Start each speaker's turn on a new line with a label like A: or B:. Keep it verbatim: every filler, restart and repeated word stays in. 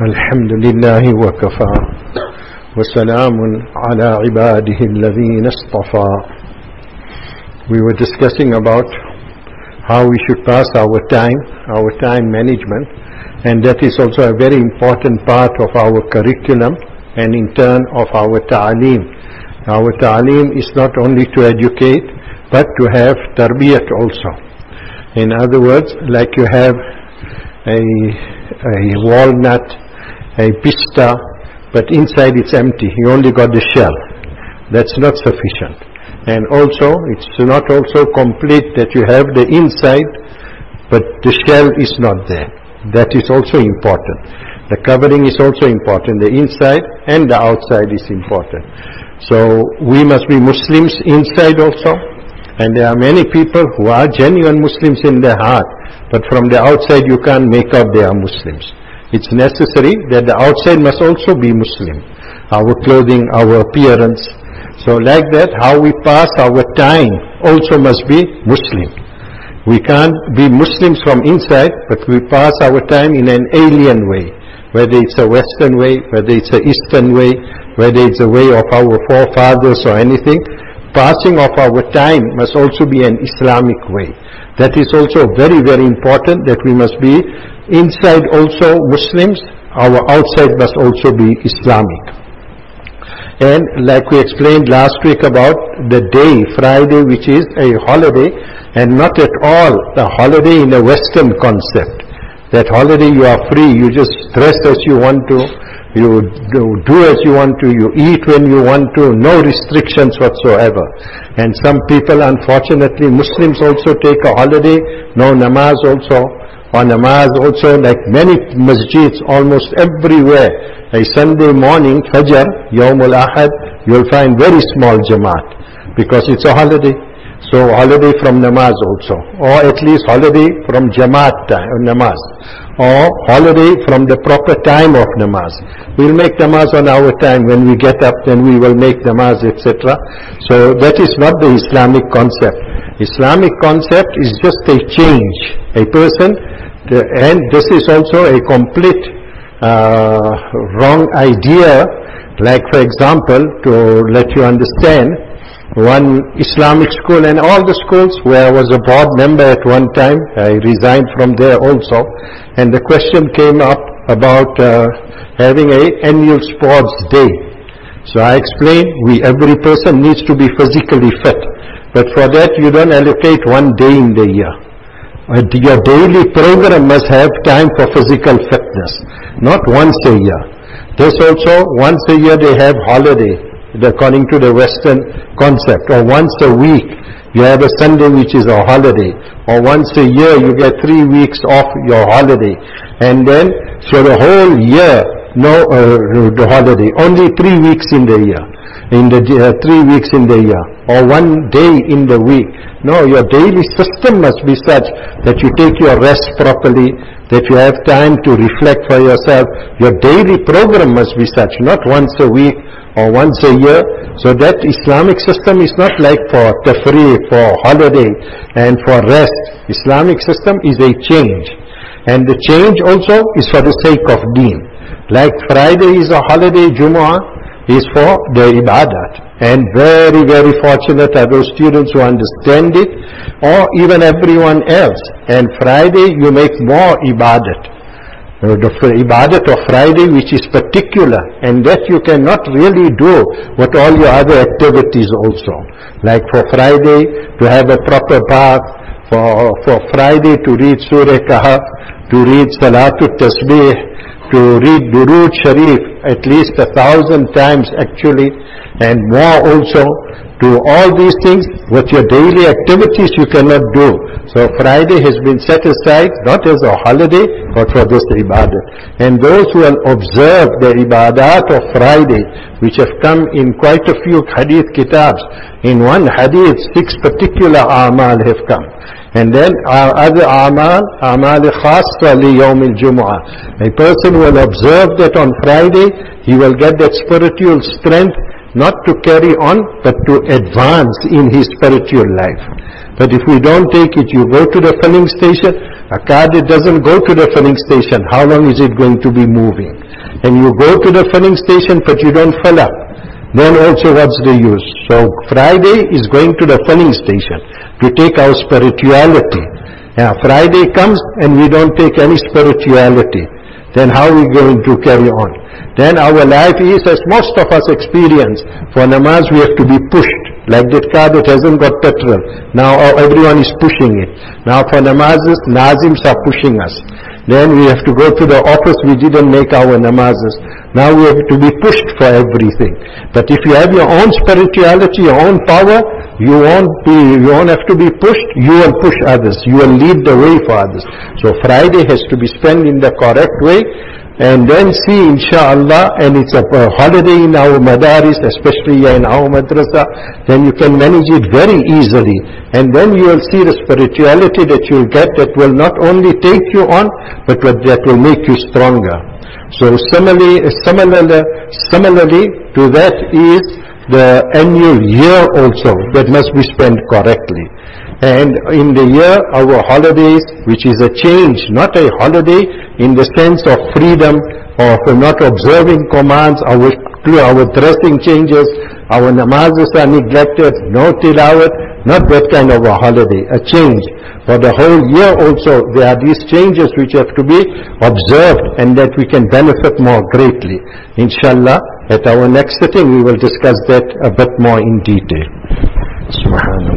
A: الحمد لله وكفى وسلام على عباده الذين اصطفى. We were discussing about how we should pass our time, our time management, and that is also a very important part of our curriculum and in turn of our ta'aleem. Our ta'aleem is not only to educate but to have tarbiyat also. In other words, like you have a, a walnut, a pista, but inside it's empty, you only got the shell. That's not sufficient. And also, it's not also complete that you have the inside, but the shell is not there. That is also important. The covering is also important. The inside and the outside is important. So, we must be Muslims inside also. And there are many people who are genuine Muslims in their heart, but from the outside you can't make out they are Muslims. It's necessary that the outside must also be Muslim. Our clothing, our appearance. So like that, how we pass our time also must be Muslim. We can't be Muslims from inside, but we pass our time in an alien way. Whether it's a Western way, whether it's an Eastern way, whether it's a way of our forefathers or anything, passing of our time must also be an Islamic way. That is also very, very important, that we must be inside also Muslims, our outside must also be Islamic. And like we explained last week about the day, Friday, which is a holiday, and not at all the holiday in a Western concept. That holiday you are free, you just dress as you want to, you do, do as you want to, you eat when you want to, no restrictions whatsoever. And some people, unfortunately, Muslims also take a holiday, no namaz also, or namaz also, like many masjids almost everywhere. A Sunday morning, Fajr, Yawmul Ahad, you'll find very small Jamaat, because it's a holiday. So holiday from namaz also, or at least holiday from Jamaat time, or namaz, or holiday from the proper time of namaz. We'll make namaz on our time. When we get up, then we will make namaz, et cetera. So that is not the Islamic concept. Islamic concept is just a change. A person, and this is also a complete uh, wrong idea. Like for example, to let you understand, one Islamic school, and all the schools where I was a board member at one time, I resigned from there also, and the question came up about uh, having a annual sports day. So I explained, we, every person needs to be physically fit, but for that you don't allocate one day in the year. Your daily program must have time for physical fitness, not once a year. This also, once a year they have holiday, according to the Western concept, or once a week you have a Sunday which is a holiday, or once a year you get three weeks off your holiday, and then so the whole year no uh, the holiday, only three weeks in the year, in the uh, three weeks in the year, or one day in the week. No, your daily system must be such that you take your rest properly, that you have time to reflect for yourself. Your daily program must be such, not once a week or once a year. So that Islamic system is not like for tafreeh, for holiday and for rest. Islamic system is a change, and the change also is for the sake of deen. Like Friday is a holiday, Jumu'ah is for the ibadat. And very, very fortunate are those students who understand it, or even everyone else. And Friday you make more ibadat. The ibadat of Friday which is particular, and that you cannot really do what all your other activities also. Like for Friday to have a proper bath, for, for Friday to read Surah Kahf, to read Salatul Tasbih, to read Durood Sharif at least a thousand times actually, and more also. To all these things, with your daily activities you cannot do. So Friday has been set aside not as a holiday, but for this ibadat. And those who will observe the ibadat of Friday, which have come in quite a few hadith kitabs, in one hadith six particular a'mal have come. And then our other a'mal, a'mal khassa li yawm al-jumu'ah. A person will observe that on Friday, he will get that spiritual strength, not to carry on, but to advance in his spiritual life. But if we don't take it, you go to the filling station, A car that doesn't go to the filling station, how long is it going to be moving? And you go to the filling station but you don't fill up, then also what's the use? So Friday is going to the filling station to take our spirituality. Yeah, Friday comes and we don't take any spirituality. Then how are we going to carry on? Then our life is, as most of us experience, for namaz we have to be pushed. Like that car that hasn't got petrol. Now everyone is pushing it. Now for namazes, nazims are pushing us. Then we have to go to the office, we didn't make our namazes. Now we have to be pushed for everything. But if you have your own spirituality, your own power, you won't be, you won't have to be pushed, you will push others. You will lead the way for others. So Friday has to be spent in the correct way. And then see, inshallah, and it's a holiday in our madaris, especially in our madrasa, then you can manage it very easily. And then you will see the spirituality that you will get that will not only take you on, but that will make you stronger. So similarly, similarly, similarly to that is the annual year also, that must be spent correctly. And in the year, our holidays, which is a change, not a holiday in the sense of freedom, of not observing commands, our, our dressing changes, our namazes are neglected, no tilawat, not that kind of a holiday, a change. For the whole year also, there are these changes which have to be observed and that we can benefit more greatly. Inshallah, at our next sitting we will discuss that a bit more in detail. Subhanallah.